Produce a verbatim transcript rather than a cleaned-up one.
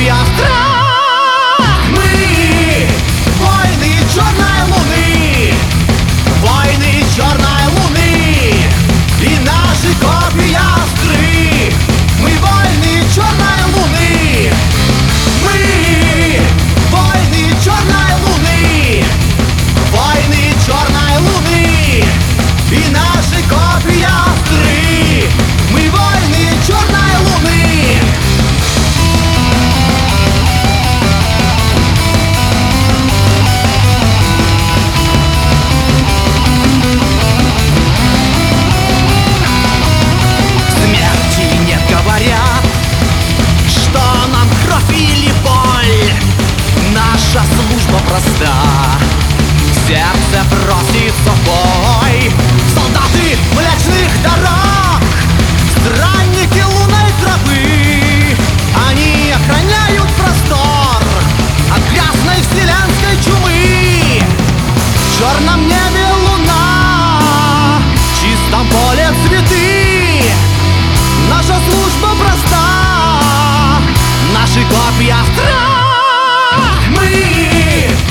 копья в страх. Мы воины черной луны, воины черной луны, и наши копья остры. Мы воины черной луны, мы воины черной луны, воины черной луны, и наши копья остры. Мы воины черной луны. Смерти нет, говорят, что нам кровь или боль. Наша служба проста, сердце просится в бой. Солдаты млечных дорог, странники лунной тропы, они охраняют простор от грязной вселенской чумы. В черном небе луна, в чистом поле цветы. Наша служба проста, наши копья в страх. Мы